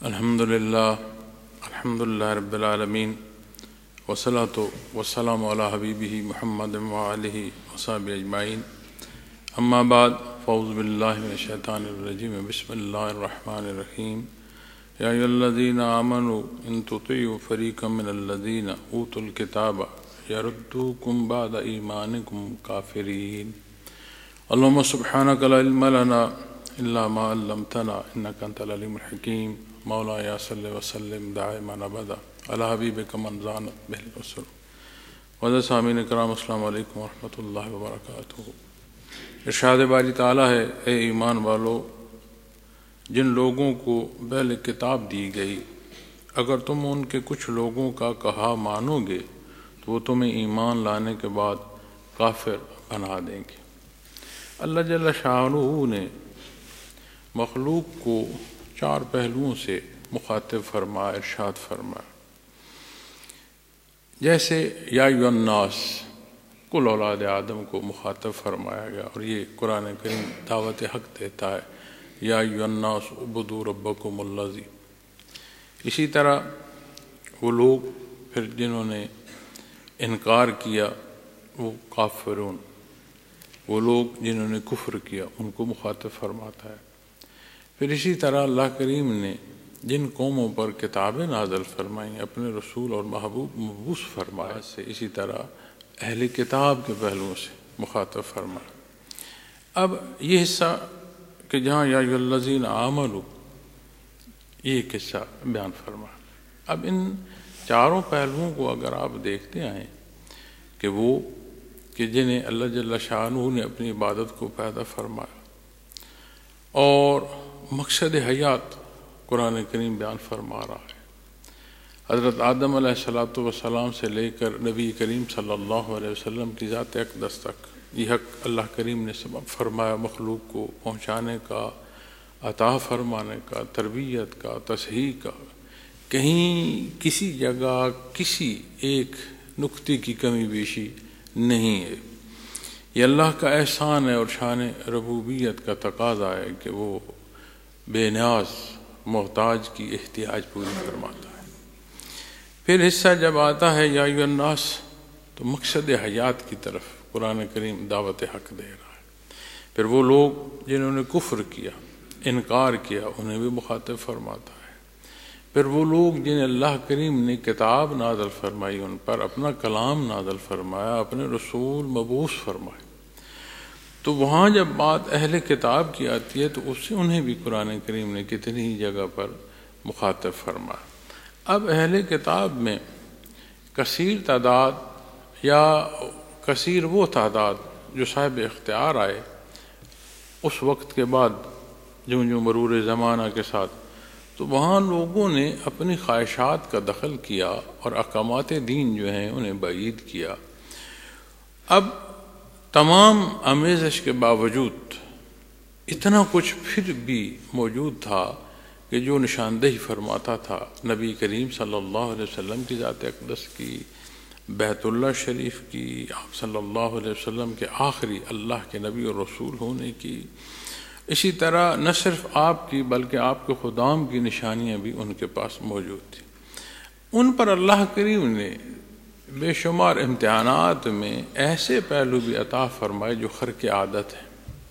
الحمدللہ رب العالمین والصلاة والسلام علی حبیبہ محمد وآلہ وصحبہ اجمعین اما بعد فاعوذ باللہ من الشیطان الرجیم بسم اللہ الرحمن الرحیم یا ایھا الذین آمنوا ان تطیعوا فریقا من الذین اوتوا الکتاب یردوکم بعد ایمانکم کافرین اللہم سبحانک لا علم لنا الا ما علمتنا انک انت العلیم الحکیم مولا یا صلی وسلم دائما ابدا علی حبیبک من زانت بہ الرسل وعزیز سامعین کرام السلام علیکم ورحمۃ اللہ وبرکاتہ۔ ارشاد باری تعالیٰ ہے، اے ایمان والو، جن لوگوں کو پہلے کتاب دی گئی اگر تم ان کے کچھ لوگوں کا کہا مانو گے تو وہ تمہیں ایمان لانے کے بعد کافر بنا دیں گے۔ اللہ جل شانہ نے مخلوق کو چار پہلوؤں سے مخاطب فرمایا، ارشاد فرمایا۔ جیسے یا ایھا الناس، کل اولاد آدم کو مخاطب فرمایا گیا، اور یہ قرآن کریم دعوت حق دیتا ہے، یا ایھا الناس اعبدوا ربکم الذی۔ اسی طرح وہ لوگ پھر جنہوں نے انکار کیا وہ کافرون، وہ لوگ جنہوں نے کفر کیا ان کو مخاطب فرماتا ہے۔ پھر اسی طرح اللہ کریم نے جن قوموں پر کتابیں نازل فرمائیں، اپنے رسول اور محبوب مبعوث فرمایا، سے اسی طرح اہل کتاب کے پہلوؤں سے مخاطب فرمایا۔ اب یہ حصہ کہ جہاں یا ایھا الذین آمنوا، یہ قصہ بیان فرمایا۔ اب ان چاروں پہلوؤں کو اگر آپ دیکھتے آئیں کہ وہ کہ جنہیں اللہ جل شانہ نے اپنی عبادت کو پیدا فرمایا اور مقصد حیات قرآن کریم بیان فرما رہا ہے۔ حضرت آدم علیہ السلام سے لے کر نبی کریم صلی اللہ علیہ وسلم کی ذات اقدس تک یہ حق اللہ کریم نے سبب فرمایا مخلوق کو پہنچانے کا، عطا فرمانے کا، تربیت کا، تصحیح کا۔ کہیں کسی جگہ کسی ایک نقطے کی کمی بیشی نہیں ہے۔ یہ اللہ کا احسان ہے اور شان ربوبیت کا تقاضا ہے کہ وہ بے نیاز محتاج کی احتیاج پوری فرماتا ہے۔ پھر حصہ جب آتا ہے یا ایھا الناس، تو مقصد حیات کی طرف قرآن کریم دعوت حق دے رہا ہے۔ پھر وہ لوگ جنہوں نے کفر کیا، انکار کیا، انہیں بھی مخاطب فرماتا ہے۔ پھر وہ لوگ جنہیں اللہ کریم نے کتاب نازل فرمائی، ان پر اپنا کلام نازل فرمایا، اپنے رسول مبعوث فرمائے، تو وہاں جب بات اہل کتاب کی آتی ہے تو اس سے انہیں بھی قرآن کریم نے کتنی ہی جگہ پر مخاطب فرمایا۔ اب اہل کتاب میں کثیر تعداد یا کثیر وہ تعداد جو صاحب اختیار آئے اس وقت کے بعد، جو مرور زمانہ کے ساتھ، تو وہاں لوگوں نے اپنی خواہشات کا دخل کیا اور احکامات دین جو ہیں انہیں بعید کیا۔ اب تمام آمیزش کے باوجود اتنا کچھ پھر بھی موجود تھا کہ جو نشاندہی فرماتا تھا نبی کریم صلی اللہ علیہ وسلم کی ذات اقدس کی، بیت اللہ شریف کی، آپ صلی اللہ علیہ وسلم کے آخری اللہ کے نبی اور رسول ہونے کی، اسی طرح نہ صرف آپ کی بلکہ آپ کے خدام کی نشانیاں بھی ان کے پاس موجود تھیں۔ ان پر اللہ کریم نے بے شمار امتحانات میں ایسے پہلو بھی عطا فرمائے جو خرق عادت ہے۔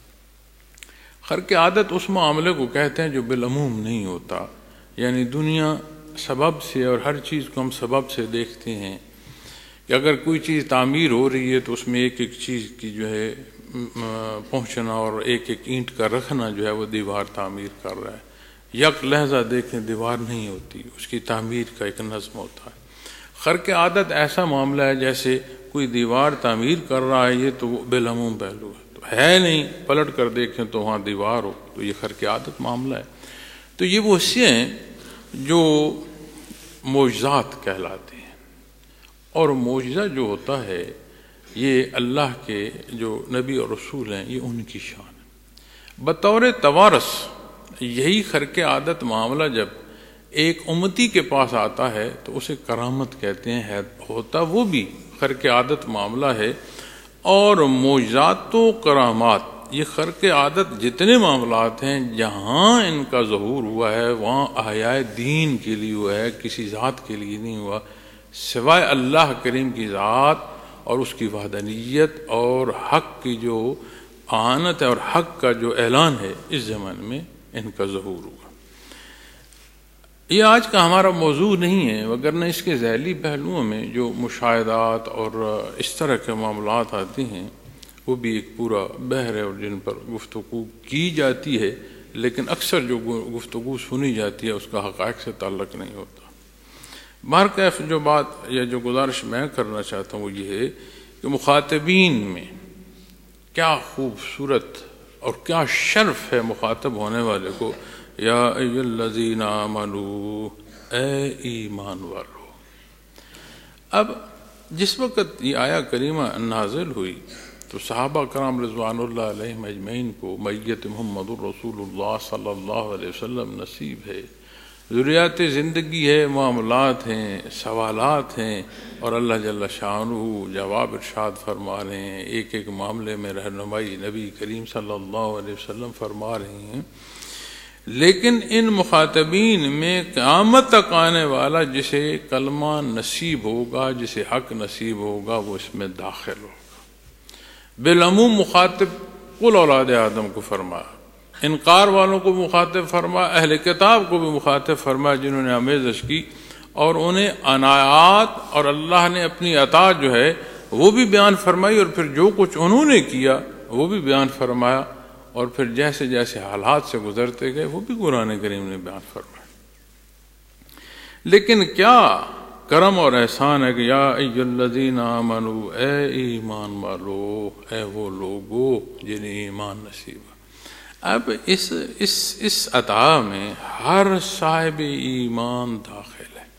خرق عادت اس معاملے کو کہتے ہیں جو بالعموم نہیں ہوتا، یعنی دنیا سبب سے، اور ہر چیز کو ہم سبب سے دیکھتے ہیں کہ اگر کوئی چیز تعمیر ہو رہی ہے تو اس میں ایک ایک چیز کی جو ہے پہنچنا اور ایک ایک اینٹ کا رکھنا جو ہے وہ دیوار تعمیر کر رہا ہے۔ یک لحظہ دیکھیں دیوار نہیں ہوتی، اس کی تعمیر کا ایک نظم ہوتا ہے۔ خرق عادت ایسا معاملہ ہے جیسے کوئی دیوار تعمیر کر رہا ہے، یہ تو بالعموم پہلو ہے، تو ہے نہیں، پلٹ کر دیکھیں تو وہاں دیوار ہو، تو یہ خرق عادت معاملہ ہے۔ تو یہ وہ حصے ہیں جو معجزات کہلاتے ہیں، اور معجزہ جو ہوتا ہے یہ اللہ کے جو نبی اور رسول ہیں یہ ان کی شان ہے۔ بطور توارث یہی خرق عادت معاملہ جب ایک امتی کے پاس آتا ہے تو اسے کرامت کہتے ہیں، ہوتا وہ بھی خرق عادت معاملہ ہے۔ اور معجزات و کرامات یہ خرق عادت جتنے معاملات ہیں جہاں ان کا ظہور ہوا ہے وہاں احیاء دین کے لیے ہوا ہے، کسی ذات کے لیے نہیں ہوا، سوائے اللہ کریم کی ذات اور اس کی وحدانیت اور حق کی جو اعانت ہے اور حق کا جو اعلان ہے، اس زمانے میں ان کا ظہور ہوا۔ یہ آج کا ہمارا موضوع نہیں ہے، وگرنہ اس کے ذیلی پہلوؤں میں جو مشاہدات اور اس طرح کے معاملات آتے ہیں وہ بھی ایک پورا بحر ہے اور جن پر گفتگو کی جاتی ہے، لیکن اکثر جو گفتگو سنی جاتی ہے اس کا حقائق سے تعلق نہیں ہوتا۔ بہرکیف جو بات یا جو گزارش میں کرنا چاہتا ہوں وہ یہ ہے کہ مخاطبین میں کیا خوبصورت اور کیا شرف ہے مخاطب ہونے والے کو، یا ایھا الذین آمنوا، اے ایمان والو۔ اب جس وقت یہ آیہ کریمہ نازل ہوئی تو صحابہ کرام رضوان اللہ علیہم اجمعین کو میت محمد الرسول اللہ صلی اللہ علیہ وسلم نصیب ہے، ضروریات زندگی ہے، معاملات ہیں، سوالات ہیں، اور اللہ جل شانہ جواب ارشاد فرما رہے ہیں، ایک ایک معاملے میں رہنمائی نبی کریم صلی اللہ علیہ وسلم فرما رہے ہیں۔ لیکن ان مخاطبین میں قیامت تک آنے والا جسے کلمہ نصیب ہوگا، جسے حق نصیب ہوگا، وہ اس میں داخل ہوگا۔ بالعموم مخاطب کل اولاد آدم کو فرمایا، انکار والوں کو مخاطب فرما، اہل کتاب کو بھی مخاطب فرما جنہوں نے آمیزش کی اور انہیں عنایات اور اللہ نے اپنی عطا جو ہے وہ بھی بیان فرمائی، اور پھر جو کچھ انہوں نے کیا وہ بھی بیان فرمایا، اور پھر جیسے جیسے حالات سے گزرتے گئے وہ بھی قرآن کریم نے بیان فرمایا۔ لیکن کیا کرم اور احسان ہے کہ یا ایھا الذین آمنوا، اے ایمان والو، اے وہ لوگو جنہیں ایمان نصیب ہے۔ اب اس عطا میں ہر صاحب ایمان داخل ہے۔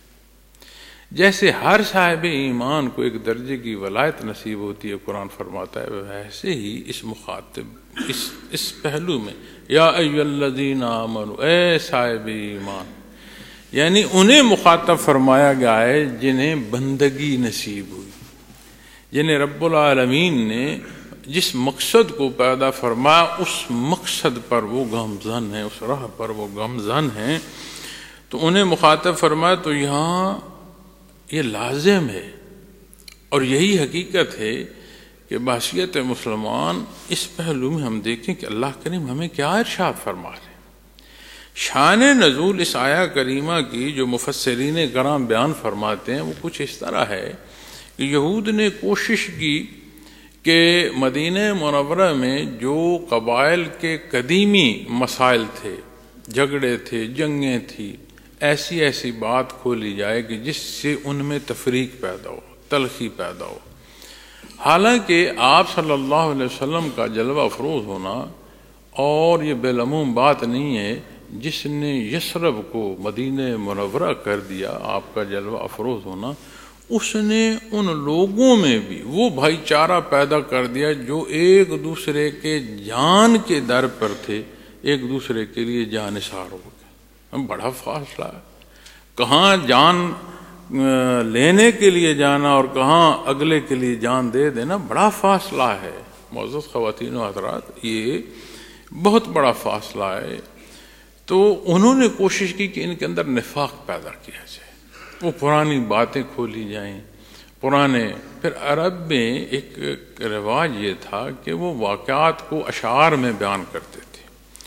جیسے ہر صاحب ایمان کو ایک درجے کی ولایت نصیب ہوتی ہے قرآن فرماتا ہے، ویسے ہی اس مخاطب اس پہلو میں یا ایھا الذین آمنوا، اے صاحب ایمان، یعنی انہیں مخاطب فرمایا گیا ہے جنہیں بندگی نصیب ہوئی، جنہیں رب العالمین نے جس مقصد کو پیدا فرمایا اس مقصد پر وہ گامزن ہیں، اس راہ پر وہ گامزن ہیں، تو انہیں مخاطب فرمایا۔ تو یہاں یہ لازم ہے اور یہی حقیقت ہے کہ بحیثیت مسلمان اس پہلو میں ہم دیکھیں کہ اللہ کریم ہمیں کیا ارشاد فرما رہے ہیں۔ شان نزول اس آیہ کریمہ کی جو مفسرین کرام بیان فرماتے ہیں وہ کچھ اس طرح ہے کہ یہود نے کوشش کی کہ مدینہ منورہ میں جو قبائل کے قدیمی مسائل تھے، جھگڑے تھے، جنگیں تھیں، ایسی بات کھولی جائے کہ جس سے ان میں تفریق پیدا ہو، تلخی پیدا ہو۔ حالانکہ آپ صلی اللہ علیہ وسلم کا جلوہ افروز ہونا، اور یہ بالعموم بات نہیں ہے، جس نے یثرب کو مدینہ منورہ کر دیا، آپ کا جلوہ افروز ہونا، اس نے ان لوگوں میں بھی وہ بھائی چارہ پیدا کر دیا جو ایک دوسرے کے جان کے در پر تھے، ایک دوسرے کے لیے جان نثار ہو گئے۔ بڑا فاصلہ ہے، کہاں جان لینے کے لیے جانا اور کہاں اگلے کے لیے جان دے دینا، بڑا فاصلہ ہے۔ معزز خواتین و حضرات، یہ بہت بڑا فاصلہ ہے۔ تو انہوں نے کوشش کی کہ ان کے اندر نفاق پیدا کیا جائے، وہ پرانی باتیں کھولی جائیں، پھر عرب میں ایک رواج یہ تھا کہ وہ واقعات کو اشعار میں بیان کرتے تھے،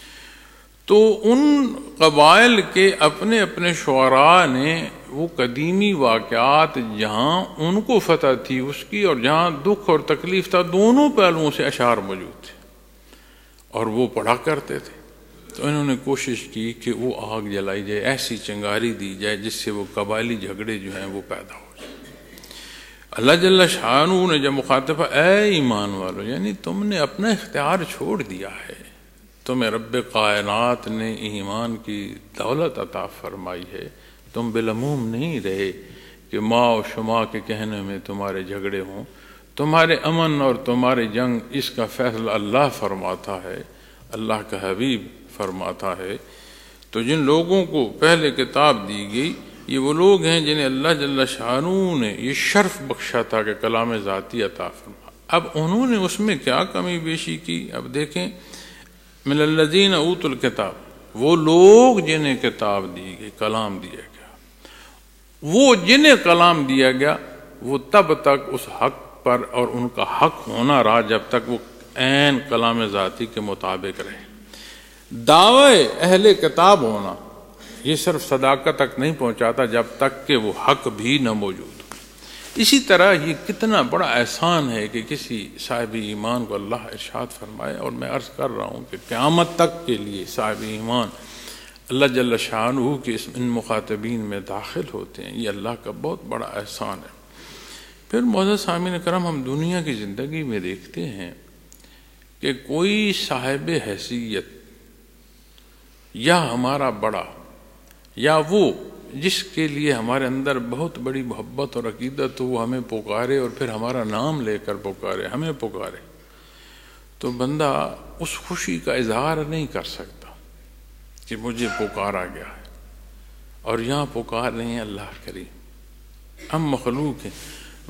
تو ان قبائل کے اپنے اپنے شعراء نے وہ قدیمی واقعات جہاں ان کو فتح تھی اس کی، اور جہاں دکھ اور تکلیف تھا، دونوں پہلوؤں سے اشعار موجود تھے اور وہ پڑھا کرتے تھے۔ تو انہوں نے کوشش کی کہ وہ آگ جلائی جائے، ایسی چنگاری دی جائے جس سے وہ قبائلی جھگڑے جو ہیں وہ پیدا ہو جائے۔ اللہ جل شانہ نے جب مخاطب اے ایمان والو، یعنی تم نے اپنا اختیار چھوڑ دیا ہے، تمہیں رب کائنات نے ایمان کی دولت عطا فرمائی ہے، تم بالعموم نہیں رہے کہ ماں و شما کے کہنے میں تمہارے جھگڑے ہوں، تمہارے امن اور تمہاری جنگ اس کا فیصلہ اللہ فرماتا ہے، اللہ کا حبیب فرماتا ہے۔ تو جن لوگوں کو پہلے کتاب دی گئی یہ وہ لوگ ہیں جنہیں اللہ جل شانہ نے یہ شرف بخشا تھا کہ کلام ذاتی عطا فرما، اب انہوں نے اس میں کیا کمی بیشی کی؟ اب دیکھیں، من الذین اوتوا الکتاب، وہ لوگ جنہیں کتاب دی گئی، کلام دیا گیا، وہ جنہیں کلام دیا گیا وہ تب تک اس حق پر اور ان کا حق ہونا رہا جب تک وہ عین کلام ذاتی کے مطابق رہے۔ دعوی اہل کتاب ہونا یہ صرف صداقت تک نہیں پہنچاتا جب تک کہ وہ حق بھی نہ موجود ہو۔ اسی طرح یہ کتنا بڑا احسان ہے کہ کسی صاحب ایمان کو اللہ ارشاد فرمائے، اور میں عرض کر رہا ہوں کہ قیامت تک کے لیے صاحب ایمان اللہ جل شانہ کے ان مخاطبین میں داخل ہوتے ہیں، یہ اللہ کا بہت بڑا احسان ہے۔ پھر معزز سامعین کرام، ہم دنیا کی زندگی میں دیکھتے ہیں کہ کوئی صاحب حیثیت یا ہمارا بڑا یا وہ جس کے لیے ہمارے اندر بہت بڑی محبت اور عقیدت وہ ہمیں پکارے اور پھر ہمارا نام لے کر پکارے، ہمیں پکارے، تو بندہ اس خوشی کا اظہار نہیں کر سکتا کہ مجھے پکارا گیا ہے، اور یہاں پکار نہیں ہے اللہ کریم۔ ہم مخلوق ہیں،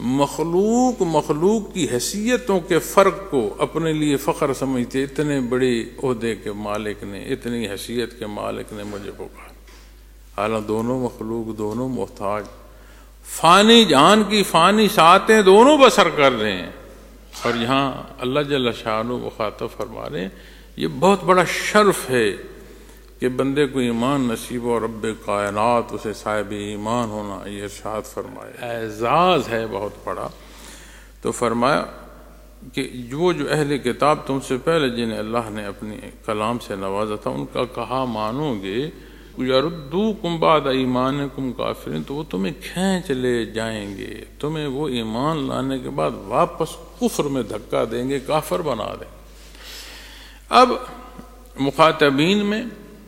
مخلوق کی حیثیتوں کے فرق کو اپنے لیے فخر سمجھتے، اتنے بڑے عہدے کے مالک نے، اتنی حیثیت کے مالک نے مجھے پکارا، حالانکہ دونوں مخلوق، دونوں محتاج، فانی جہان کی فانی ساتیں دونوں بسر کر رہے ہیں، اور یہاں اللہ جل شانہ مخاطب فرما رہے ہیں یہ بہت بڑا شرف ہے کہ بندے کو ایمان نصیب ہو، رب کائنات اسے صاحب ایمان ہونا، یہ ارشاد فرمایا، اعزاز ہے بہت بڑا۔ تو فرمایا کہ جو اہل کتاب تم سے پہلے جنہیں اللہ نے اپنی کلام سے نوازا تھا، ان کا کہا مانو گے، یردوکم بعد ایمانکم کافرین، تو وہ تمہیں کھینچ لے جائیں گے، تمہیں وہ ایمان لانے کے بعد واپس کفر میں دھکا دیں گے، کافر بنا دیں گے۔ اب مخاطبین میں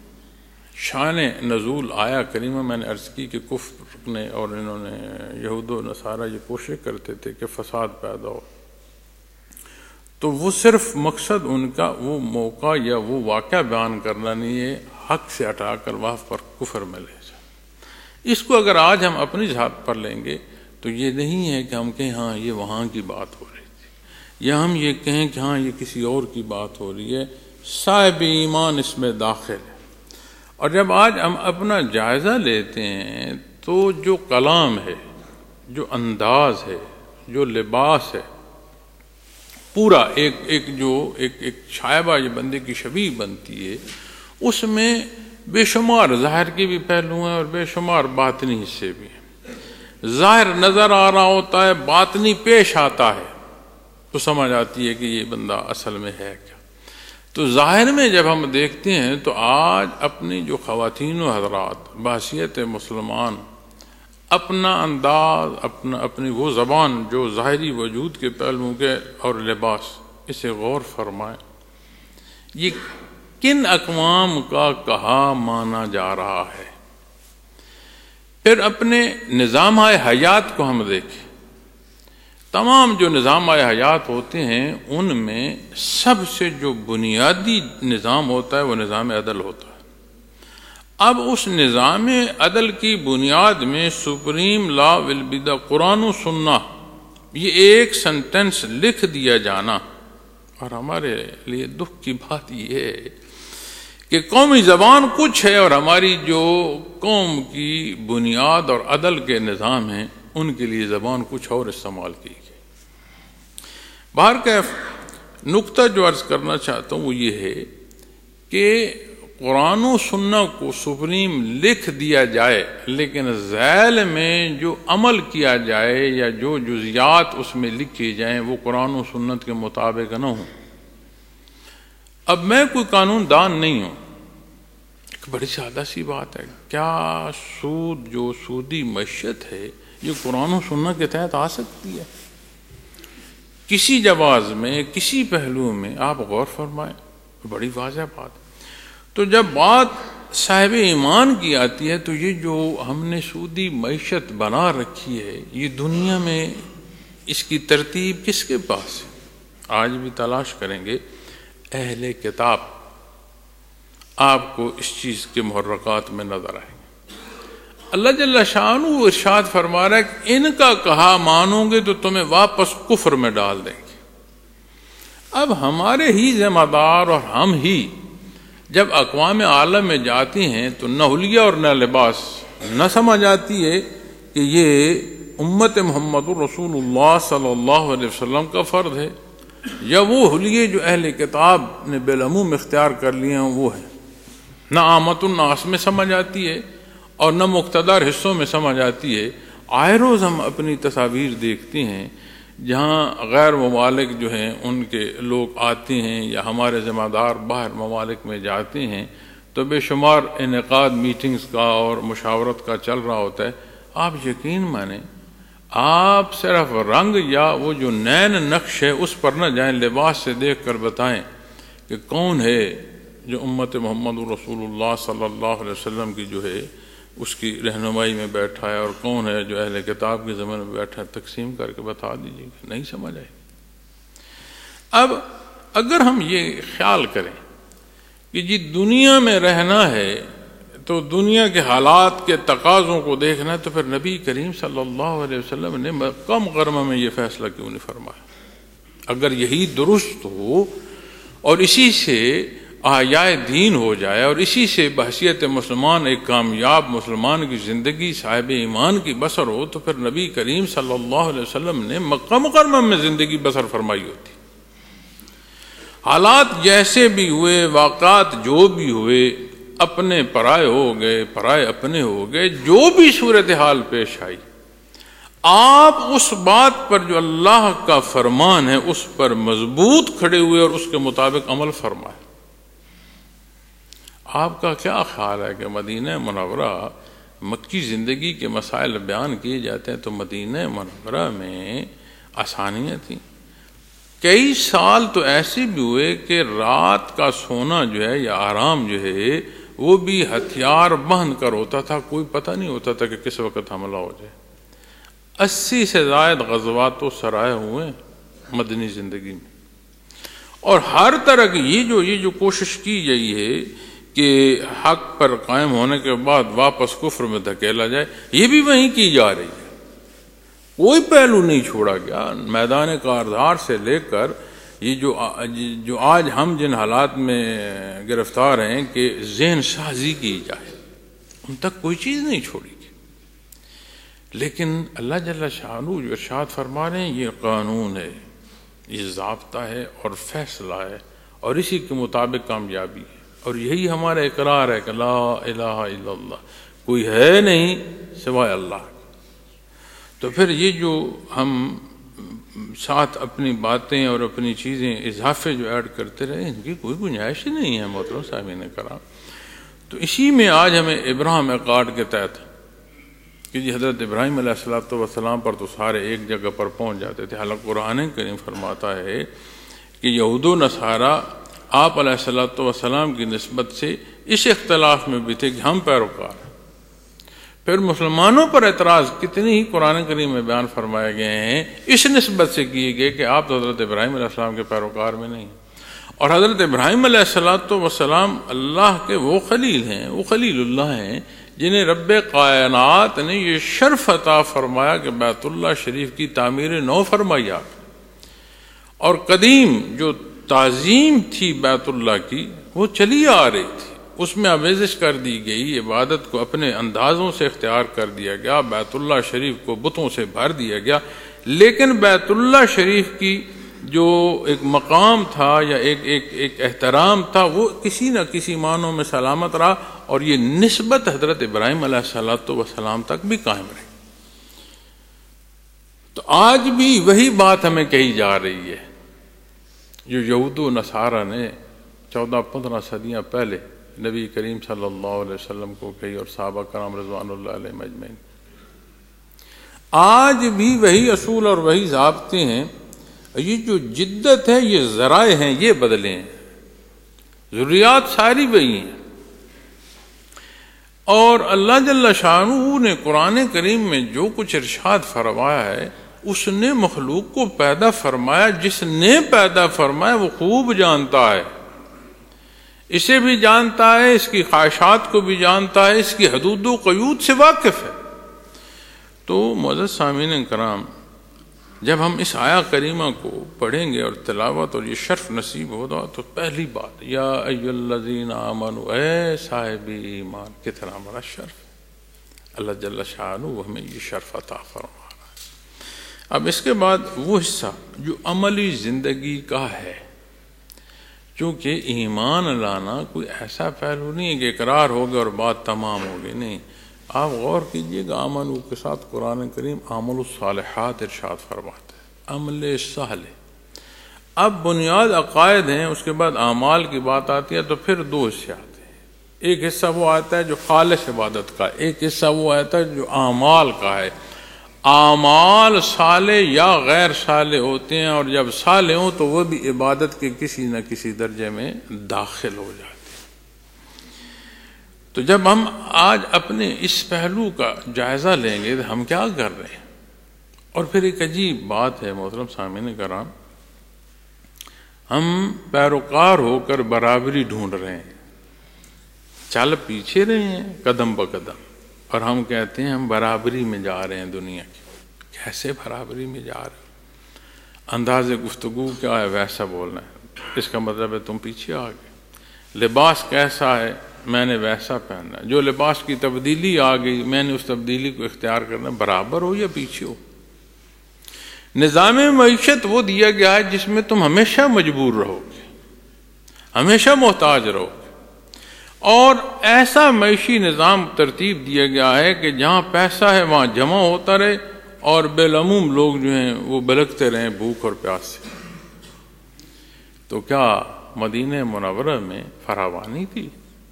شان نزول آیا کریمہ میں نے عرض کی کہ کفر نے اور انہوں نے یہود و نصارہ یہ کوشش کرتے تھے کہ فساد پیدا ہو، تو وہ صرف مقصد ان کا وہ موقع یا وہ واقعہ بیان کرنا نہیں ہے، حق سے ہٹا کر وہاں پر کفر میں لے جائے۔ اس کو اگر آج ہم اپنی ذات پر لیں گے تو یہ نہیں ہے کہ ہم کہیں ہاں یہ وہاں کی بات ہو رہی تھی، یا ہم یہ کہیں کہ ہاں یہ کسی اور کی بات ہو رہی ہے، صاحب ایمان اس میں داخل ہے۔ اور جب آج ہم اپنا جائزہ لیتے ہیں تو جو کلام ہے، جو انداز ہے، جو لباس ہے، پورا ایک شائبہ یہ بندے کی شبیہ بنتی ہے، اس میں بے شمار ظاہر کے بھی پہلو ہیں اور بے شمار باطنی حصے بھی ہیں۔ ظاہر نظر آ رہا ہوتا ہے، باطنی پیش آتا ہے، تو سمجھ آتی ہے کہ یہ بندہ اصل میں ہے کیا۔ تو ظاہر میں جب ہم دیکھتے ہیں تو آج اپنی جو خواتین و حضرات بحیثیت مسلمان اپنا انداز، اپنی وہ زبان جو ظاہری وجود کے پہلوؤں کے اور لباس، اسے غور فرمائیں، یہ کن اقوام کا کہا مانا جا رہا ہے۔ پھر اپنے نظام حیات کو ہم دیکھیں، تمام جو نظام حیات ہوتے ہیں ان میں سب سے جو بنیادی نظام ہوتا ہے وہ نظام عدل ہوتا ہے۔ اب اس نظام عدل کی بنیاد میں supreme law will be the قرآن و سنہ، یہ ایک سنٹنس لکھ دیا جانا، اور ہمارے لیے دکھ کی بات یہ ہے کہ قومی زبان کچھ ہے اور ہماری جو قوم کی بنیاد اور عدل کے نظام ہیں ان کے لیے زبان کچھ اور استعمال کی گئی۔ بہرکیف نقطہ جو عرض کرنا چاہتا ہوں وہ یہ ہے کہ قرآن و سنت کو سپریم لکھ دیا جائے، لیکن ذیل میں جو عمل کیا جائے یا جو جزیات اس میں لکھی جائیں وہ قرآن و سنت کے مطابق نہ ہوں۔ اب میں کوئی قانون دان نہیں ہوں، ایک بڑی سادہ سی بات ہے، کیا سود جو سودی معیشت ہے یہ قرآن و سنت کے تحت آ سکتی ہے؟ کسی جواز میں، کسی پہلو میں آپ غور فرمائیں، بڑی واضح بات۔ تو جب بات صاحب ایمان کی آتی ہے تو یہ جو ہم نے سودی معیشت بنا رکھی ہے، یہ دنیا میں اس کی ترتیب کس کے پاس ہے؟ آج بھی تلاش کریں گے اہل کتاب، آپ کو اس چیز کے محرکات میں نظر آئیں گے۔ اللہ جل شانہ ارشاد فرما رہا ہے کہ ان کا کہا مانو گے تو تمہیں واپس کفر میں ڈال دیں گے۔ اب ہمارے ہی ذمہ دار اور ہم ہی جب اقوام عالم میں جاتی ہیں تو نہ حلیہ اور نہ لباس نہ سمجھ آتی ہے کہ یہ امت محمد رسول اللہ صلی اللہ علیہ وسلم کا فرض ہے، یا وہ حلیے جو اہل کتاب نے بالعموم اختیار کر لیے ہیں وہ ہے. نہ عامت الناس میں سمجھ آتی ہے اور نہ مقتدر حصوں میں سمجھ آتی ہے. آئے روز ہم اپنی تصاویر دیکھتے ہیں جہاں غیر ممالک جو ہیں ان کے لوگ آتے ہیں یا ہمارے ذمہ دار باہر ممالک میں جاتے ہیں تو بے شمار انعقاد میٹنگز کا اور مشاورت کا چل رہا ہوتا ہے. آپ یقین مانیں، آپ صرف رنگ یا وہ جو نین نقش ہے اس پر نہ جائیں، لباس سے دیکھ کر بتائیں کہ کون ہے جو امت محمد رسول اللہ صلی اللہ علیہ وسلم کی جو ہے اس کی رہنمائی میں بیٹھا ہے اور کون ہے جو اہل کتاب کے زمانے میں بیٹھا ہے. تقسیم کر کے بتا دیجیے گا، نہیں سمجھ آئے. اب اگر ہم یہ خیال کریں کہ جی دنیا میں رہنا ہے تو دنیا کے حالات کے تقاضوں کو دیکھنا ہے، تو پھر نبی کریم صلی اللہ علیہ وسلم نے مکہ مکرمہ میں یہ فیصلہ کیوں نہیں فرمایا؟ اگر یہی درست ہو اور اسی سے آیائے دین ہو جائے اور اسی سے بحثیت مسلمان ایک کامیاب مسلمان کی زندگی صاحب ایمان کی بسر ہو، تو پھر نبی کریم صلی اللہ علیہ وسلم نے مکہ مکرمہ میں زندگی بسر فرمائی ہوتی. حالات جیسے بھی ہوئے، واقعات جو بھی ہوئے، اپنے پرائے ہو گئے، پرائے اپنے ہو گئے، جو بھی صورتحال پیش آئی، آپ اس بات پر جو اللہ کا فرمان ہے اس پر مضبوط کھڑے ہوئے اور اس کے مطابق عمل فرمائے. آپ کا کیا خیال ہے کہ مدینہ منورہ مکی زندگی کے مسائل بیان کیے جاتے ہیں تو مدینہ منورہ میں آسانیاں تھیں؟ کئی سال تو ایسے بھی ہوئے کہ رات کا سونا جو ہے یا آرام جو ہے وہ بھی ہتھیار بہن کر ہوتا تھا، کوئی پتہ نہیں ہوتا تھا کہ کس وقت حملہ ہو جائے. 80 سے زائد غزوات و سرائے ہوئے مدنی زندگی میں، اور ہر طرح کی یہ جو کوشش کی گئی ہے کہ حق پر قائم ہونے کے بعد واپس کفر میں دھکیلا جائے، یہ بھی وہیں کی جا رہی ہے. کوئی پہلو نہیں چھوڑا گیا. میدان کارزار سے لے کر یہ جو آج ہم جن حالات میں گرفتار ہیں کہ ذہن سازی کی جائے، ان تک کوئی چیز نہیں چھوڑی گی. لیکن اللہ جل شانہ جو ارشاد فرما رہے ہیں یہ قانون ہے، یہ ضابطہ ہے اور فیصلہ ہے، اور اسی کے مطابق کامیابی ہے. اور یہی ہمارا اقرار ہے کہ لا الہ الا اللہ، کوئی ہے نہیں سوائے اللہ. تو پھر یہ جو ہم ساتھ اپنی باتیں اور اپنی چیزیں اضافے جو ایڈ کرتے رہے، ان کی کوئی گنجائش ہی نہیں ہے محترم سامعین کرام. تو اسی میں آج ہمیں ابراہیم ایکارڈ کے تحت کہ جی حضرت ابراہیم علیہ السلام پر تو سارے ایک جگہ پر پہنچ جاتے تھے. حالانکہ قرآن کریم فرماتا ہے کہ یہود و نصارہ آپ علیہ السلام کی نسبت سے اس اختلاف میں بھی تھے کہ ہم پیروکار ہیں. پھر مسلمانوں پر اعتراض کتنی ہی قرآن کریم میں بیان فرمائے گئے ہیں اس نسبت سے کیے گئے کہ آپ تو حضرت ابراہیم علیہ السلام کے پیروکار میں نہیں. اور حضرت ابراہیم علیہ السلام اللہ کے وہ خلیل ہیں، وہ خلیل اللہ ہیں جنہیں رب کائنات نے یہ شرف عطا فرمایا کہ بیت اللہ شریف کی تعمیر نو فرمائی آپ. اور قدیم جو تعظیم تھی بیت اللہ کی وہ چلی آ رہی تھی، اس میں آمیزش کر دی گئی، عبادت کو اپنے اندازوں سے اختیار کر دیا گیا، بیت اللہ شریف کو بتوں سے بھر دیا گیا. لیکن بیت اللہ شریف کی جو ایک مقام تھا یا ایک احترام تھا وہ کسی نہ کسی معنوں میں سلامت رہا، اور یہ نسبت حضرت ابراہیم علیہ السلام تک بھی قائم رہی. تو آج بھی وہی بات ہمیں کہی جا رہی ہے جو یہود و نصارہ نے 14-15 صدیاں پہلے نبی کریم صلی اللہ علیہ وسلم کو کہی اور صحابہ کرام رضوان اللہ علیہم اجمعین. آج بھی وہی اصول اور وہی ضابطے ہیں. یہ جو جدت ہے یہ ذرائع ہیں، یہ بدلے ہیں، ضروریات ساری وہی ہیں. اور اللہ جل شانہ نے قرآن کریم میں جو کچھ ارشاد فرمایا ہے اس نے مخلوق کو پیدا فرمایا. جس نے پیدا فرمایا وہ خوب جانتا ہے، اسے بھی جانتا ہے، اس کی خواہشات کو بھی جانتا ہے، اس کی حدود و قیود سے واقف ہے. تو معزز سامعین کرام، جب ہم اس آیا کریمہ کو پڑھیں گے اور تلاوت اور یہ شرف نصیب ہوگا تو پہلی بات یا ایھا الذین آمنوا، اے صاحب ایمان، کتنا بڑا شرف اللہ جل شانہ ہمیں یہ شرف عطا فرما رہا ہے۔ اب اس کے بعد وہ حصہ جو عملی زندگی کا ہے، چونکہ ایمان لانا کوئی ایسا پہلو نہیں ہے کہ اقرار ہو گیا اور بات تمام ہو گئی، نہیں۔ آپ غور کیجئے گا آمنو کے ساتھ قرآن کریم عمل الصالحات ارشاد فرماتا ہے، عمل صالح۔ اب بنیاد عقائد ہیں، اس کے بعد اعمال کی بات آتی ہے، تو پھر دو حصے آتے ہیں۔ ایک حصہ وہ آتا ہے جو خالص عبادت کا، ایک حصہ وہ آتا ہے جو اعمال کا ہے۔ اعمال صالح یا غیر صالح ہوتے ہیں، اور جب صالح ہوں تو وہ بھی عبادت کے کسی نہ کسی درجے میں داخل ہو جاتے ہیں۔ تو جب ہم آج اپنے اس پہلو کا جائزہ لیں گے تو ہم کیا کر رہے ہیں؟ اور پھر ایک عجیب بات ہے محترم سامعین کرام، ہم پیروکار ہو کر برابری ڈھونڈ رہے ہیں، چل پیچھے رہے ہیں قدم بقدم، اور ہم کہتے ہیں ہم برابری میں جا رہے ہیں دنیا کی۔ کیسے برابری میں جا رہے ہیں؟ انداز گفتگو کیا ہے ویسا بولنا ہے، اس کا مطلب ہے تم پیچھے آ گئے۔ لباس کیسا ہے میں نے ویسا پہننا ہے، جو لباس کی تبدیلی آ گئی میں نے اس تبدیلی کو اختیار کرنا۔ برابر ہو یا پیچھے ہو؟ نظام معیشت وہ دیا گیا ہے جس میں تم ہمیشہ مجبور رہو گے، ہمیشہ محتاج رہو گے، اور ایسا معیشی نظام ترتیب دیا گیا ہے کہ جہاں پیسہ ہے وہاں جمع ہوتا رہے، اور بالعموم لوگ جو ہیں وہ بلکتے رہیں بھوک اور پیاس سے۔ تو کیا مدینہ منورہ میں فراوانی تھی؟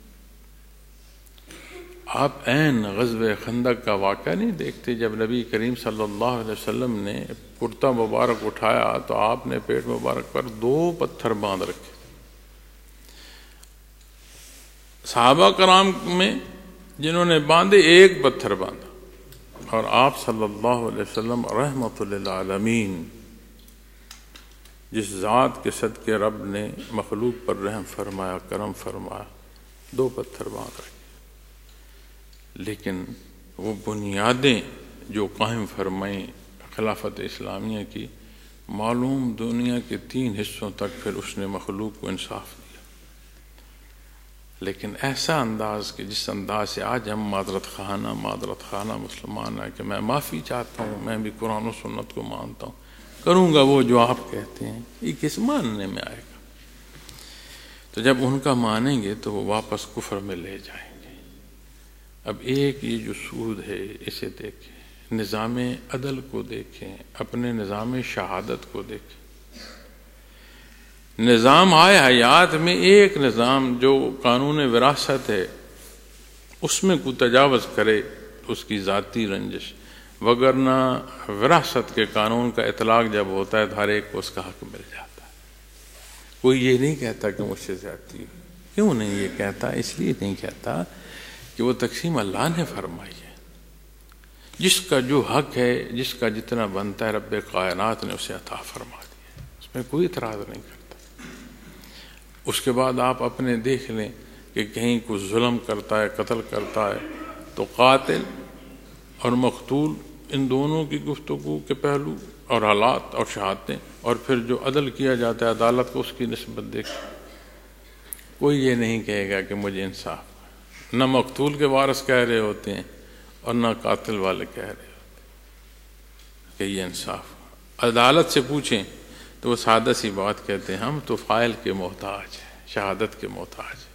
آپ عین غزوہ خندق کا واقعہ نہیں دیکھتے؟ جب نبی کریم صلی اللہ علیہ وسلم نے کرتا مبارک اٹھایا تو آپ نے پیٹ مبارک پر 2 پتھر باندھ رکھے۔ صحابہ کرام میں جنہوں نے باندھے 1 پتھر باندھا، اور آپ صلی اللہ علیہ وسلم رحمت للعالمین، جس ذات کے صدقے رب نے مخلوق پر رحم فرمایا، کرم فرمایا، 2 پتھر باندھ رکھے۔ لیکن وہ بنیادیں جو قائم فرمائیں خلافت اسلامیہ کی، معلوم دنیا کے 3 حصوں تک پھر اس نے مخلوق کو انصاف دیا، لیکن ایسا انداز کہ جس انداز سے آج ہم معذرت خانہ مسلمان ہے کہ میں معافی چاہتا ہوں، میں بھی قرآن و سنت کو مانتا ہوں، کروں گا وہ جو آپ کہتے ہیں، یہ کس ماننے میں آئے گا؟ تو جب ان کا مانیں گے تو وہ واپس کفر میں لے جائیں گے۔ اب ایک یہ جو سود ہے اسے دیکھیں، نظام عدل کو دیکھیں، اپنے نظام شہادت کو دیکھیں۔ نظام آئے حیات میں ایک نظام جو قانون وراثت ہے اس میں کوئی تجاوز کرے اس کی ذاتی رنجش، وگرنہ وراثت کے قانون کا اطلاق جب ہوتا ہے تو ہر ایک کو اس کا حق مل جاتا ہے۔ کوئی یہ نہیں کہتا کہ مجھ سے زیادتی ہوئی۔ کیوں نہیں یہ کہتا؟ اس لیے نہیں کہتا کہ وہ تقسیم اللہ نے فرمائی ہے۔ جس کا جو حق ہے، جس کا جتنا بنتا ہے، رب کائنات نے اسے عطا فرما دیا، اس میں کوئی اعتراض نہیں کرتا۔ اس کے بعد آپ اپنے دیکھ لیں کہ کہیں کچھ ظلم کرتا ہے، قتل کرتا ہے، تو قاتل اور مقتول ان دونوں کی گفتگو کے پہلو اور حالات اور شہادتیں، اور پھر جو عدل کیا جاتا ہے عدالت کو، اس کی نسبت دیکھ۔ کوئی یہ نہیں کہے گا کہ مجھے انصاف، نہ مقتول کے وارث کہہ رہے ہوتے ہیں اور نہ قاتل والے کہہ رہے ہوتے ہیں کہ یہ انصاف۔ عدالت سے پوچھیں تو وہ سادہ سی بات کہتے ہیں، ہم تو فائل کے محتاج ہیں، شہادت کے محتاج ہیں۔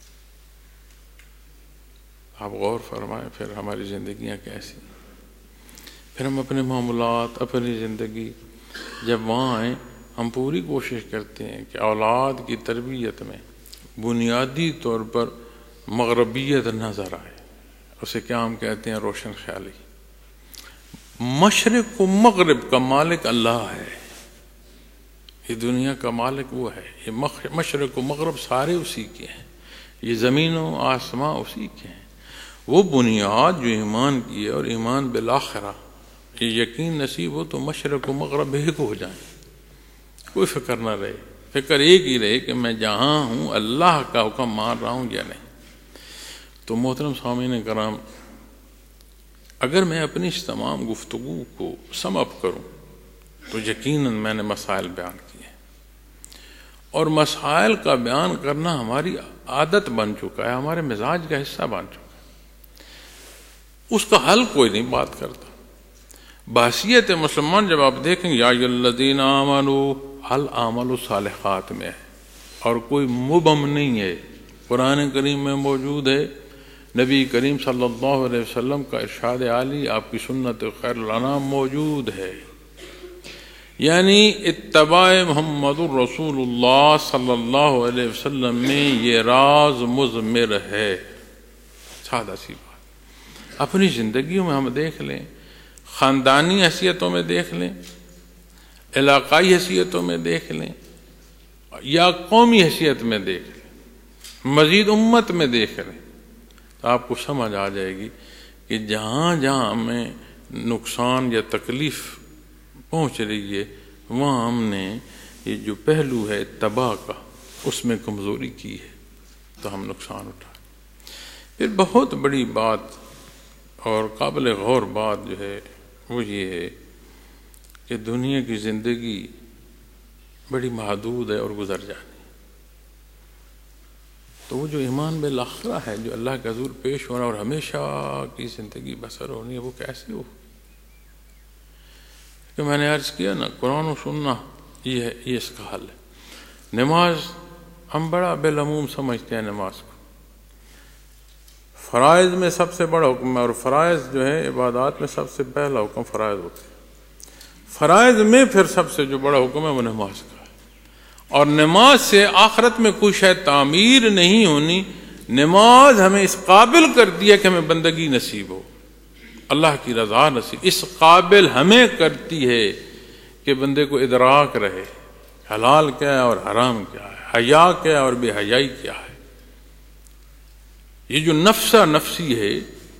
آپ غور فرمائیں پھر ہماری زندگیاں کیسی، پھر ہم اپنے معاملات، اپنی زندگی جب وہاں آئیں، ہم پوری کوشش کرتے ہیں کہ اولاد کی تربیت میں بنیادی طور پر مغربیت نظر آئے۔ اسے کیا ہم کہتے ہیں؟ روشن خیالی۔ مشرق و مغرب کا مالک اللہ ہے، یہ دنیا کا مالک وہ ہے، یہ مشرق و مغرب سارے اسی کے ہیں، یہ زمین و آسمان اسی کے ہیں۔ وہ بنیاد جو ایمان کی ہے، اور ایمان بالآخرہ، یہ یقین نصیب ہو تو مشرق و مغرب ایک ہو جائیں، کوئی فکر نہ رہے، فکر ایک ہی رہے کہ میں جہاں ہوں اللہ کا حکم مان رہا ہوں یا نہیں۔ تو محترم سامعین کرام، اگر میں اپنی اس تمام گفتگو کو سم اپ کروں، تو یقیناً میں نے مسائل بیان کیے، اور مسائل کا بیان کرنا ہماری عادت بن چکا ہے، ہمارے مزاج کا حصہ بن چکا ہے، اس کا حل کوئی نہیں بات کرتا۔ بحثیت مسلمان جب آپ دیکھیں یا ایھا الذین آمنوا، حل اعمال الصالحات میں ہے، اور کوئی مبہم نہیں ہے، قرآن کریم میں موجود ہے، نبی کریم صلی اللہ علیہ وسلم کا ارشاد عالی، آپ کی سنت خیر الانام موجود ہے، یعنی اتباع محمد الرسول اللہ صلی اللہ علیہ وسلم میں یہ راز مضمر ہے۔ سادہ سی بات، اپنی زندگیوں میں ہم دیکھ لیں، خاندانی حیثیتوں میں دیکھ لیں، علاقائی حیثیتوں میں دیکھ لیں، یا قومی حیثیت میں دیکھ لیں، مزید امت میں دیکھ لیں، تو آپ کو سمجھ آ جائے گی کہ جہاں جہاں ہمیں نقصان یا تکلیف پہنچ رہی ہے، وہاں ہم نے یہ جو پہلو ہے اتباع کا، اس میں کمزوری کی ہے، تو ہم نقصان اٹھائیں۔ پھر بہت بڑی بات اور قابل غور بات جو ہے وہ یہ ہے کہ دنیا کی زندگی بڑی محدود ہے اور گزر جانی، تو وہ جو ایمان بالآخرہ ہے، جو اللہ کا حضور پیش ہونا اور ہمیشہ کی زندگی بسر ہونی ہے، وہ کیسے ہو؟ کہ میں نے عرض کیا نا، قرآن و سننا یہ اس کا حل ہے۔ نماز ہم بڑا بالعموم سمجھتے ہیں نماز کو، فرائض میں سب سے بڑا حکم ہے، اور فرائض جو ہے عبادات میں سب سے پہلا حکم فرائض ہوتے ہیں، فرائض میں پھر سب سے جو بڑا حکم ہے وہ نماز کا ہے، اور نماز سے آخرت میں کوئی شاید تعمیر نہیں ہونی، نماز ہمیں اس قابل کرتی ہے کہ ہمیں بندگی نصیب ہو، اللہ کی رضا نصیب، اس قابل ہمیں کرتی ہے کہ بندے کو ادراک رہے حلال کیا ہے اور حرام کیا ہے، حیا کیا ہے اور بے حیائی کیا ہے۔ یہ جو نفسا نفسی ہے،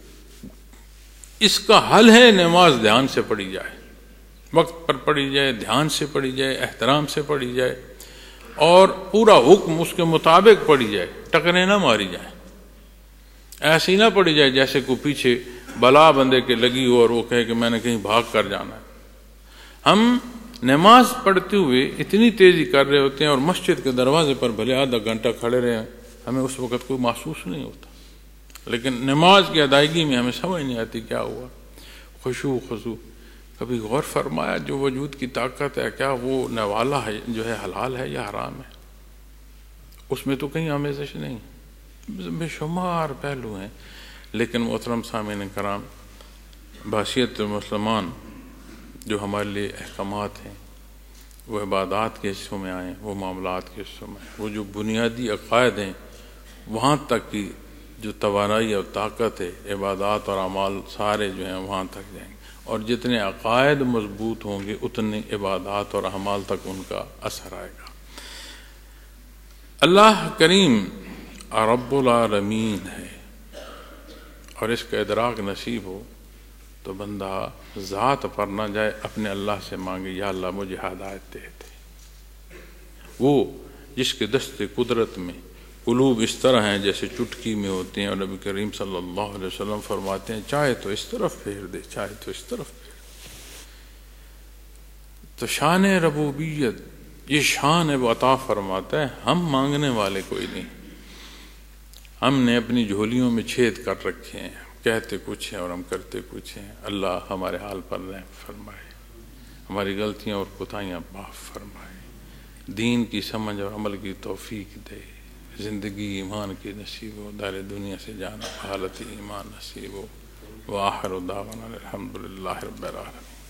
اس کا حل ہے نماز دھیان سے پڑھی جائے، وقت پر پڑھی جائے، دھیان سے پڑھی جائے، احترام سے پڑھی جائے، اور پورا حکم اس کے مطابق پڑھی جائے، ٹکرے نہ ماری جائیں، ایسی نہ پڑھی جائے جیسے کوئی پیچھے بلا بندے کے لگی ہو اور وہ کہے کہ میں نے کہیں بھاگ کر جانا ہے۔ ہم نماز پڑھتے ہوئے اتنی تیزی کر رہے ہوتے ہیں، اور مسجد کے دروازے پر بھلے آدھا گھنٹہ کھڑے رہے ہیں، ہمیں اس وقت کوئی محسوس نہیں ہوتا، لیکن نماز کی ادائیگی میں ہمیں سمجھ نہیں آتی کیا ہوا، خشوع خضوع۔ کبھی غور فرمایا جو وجود کی طاقت ہے، کیا وہ نوالا ہے جو ہے حلال ہے یا حرام ہے؟ اس میں تو کہیں آمیزش نہیں، بے شمار پہلو ہیں۔ لیکن محترم سامعین کرام، بحثیت مسلمان جو ہمارے لیے احکامات ہیں وہ عبادات کے حصوں میں آئیں، وہ معاملات کے حصوں میں آئیں، وہ جو بنیادی عقائد ہیں وہاں تک کی جو توانائی اور طاقت ہے، عبادات اور اعمال سارے جو ہیں وہاں تک جائیں گے، اور جتنے عقائد مضبوط ہوں گے اتنے عبادات اور اعمال تک ان کا اثر آئے گا۔ اللہ کریم رب العالمین ہے، اور اس کا ادراک نصیب ہو تو بندہ ذات پر نہ جائے، اپنے اللہ سے مانگے یا اللہ مجھے ہدایت دے دے۔ وہ جس کے دست قدرت میں قلوب اس طرح ہیں جیسے چٹکی میں ہوتے ہیں، اور نبی کریم صلی اللہ علیہ وسلم فرماتے ہیں چاہے تو اس طرف پھیر دے، چاہے تو اس طرف پھیر دے۔ تو شان ربوبیت، یہ شان ہے وہ عطا فرماتا ہے، ہم مانگنے والے کوئی نہیں، ہم نے اپنی جھولیوں میں چھید کر رکھے ہیں، کہتے کچھ ہیں اور ہم کرتے کچھ ہیں۔ اللہ ہمارے حال پر رحم فرمائے، ہماری غلطیاں اور کوتاہیاں معاف فرمائے، دین کی سمجھ اور عمل کی توفیق دے، زندگی ایمان کی نصیب ہو، دار دنیا سے جانا حالت ایمان نصیب ہو۔ وآخر دعوانا الحمدللہ رب العالمین۔